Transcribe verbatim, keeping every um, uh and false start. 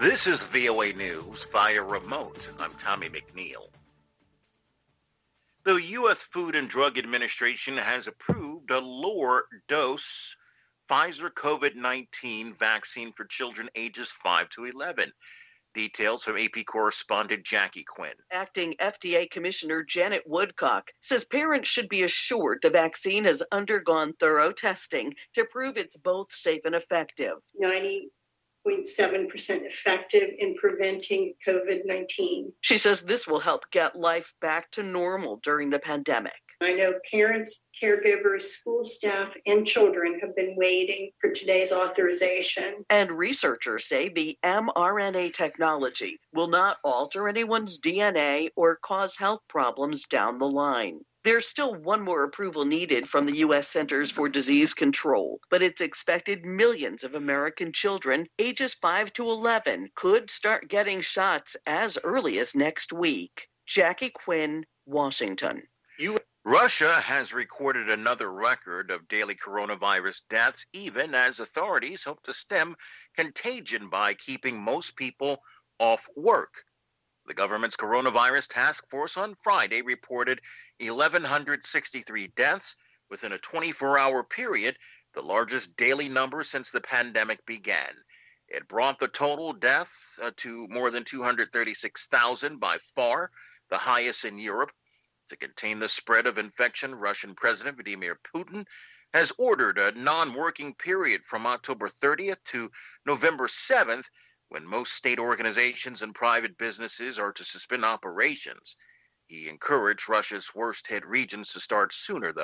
This is V O A News via remote. I'm Tommy McNeil. The U S Food and Drug Administration has approved a lower dose Pfizer COVID nineteen vaccine for children ages five to eleven. Details from A P correspondent Jackie Quinn. Acting F D A Commissioner Janet Woodcock says parents should be assured the vaccine has undergone thorough testing to prove it's both safe and effective. ninety point seven percent effective in preventing COVID nineteen. She says this will help get life back to normal during the pandemic. I know parents, caregivers, school staff, and children have been waiting for today's authorization. And researchers say the mRNA technology will not alter anyone's D N A or cause health problems down the line. There's still one more approval needed from the U S Centers for Disease Control, but it's expected millions of American children ages five to eleven could start getting shots as early as next week. Jackie Quinn, Washington. You Russia has recorded another record of daily coronavirus deaths, even as authorities hope to stem contagion by keeping most people off work. The government's coronavirus task force on Friday reported one thousand one hundred sixty-three deaths within a twenty-four hour period, the largest daily number since the pandemic began. It brought the total death uh, to more than two hundred thirty-six thousand, by far the highest in Europe. To contain the spread of infection, Russian President Vladimir Putin has ordered a non-working period from October thirtieth to November seventh, when most state organizations and private businesses are to suspend operations. He encouraged Russia's worst-hit regions to start sooner, though.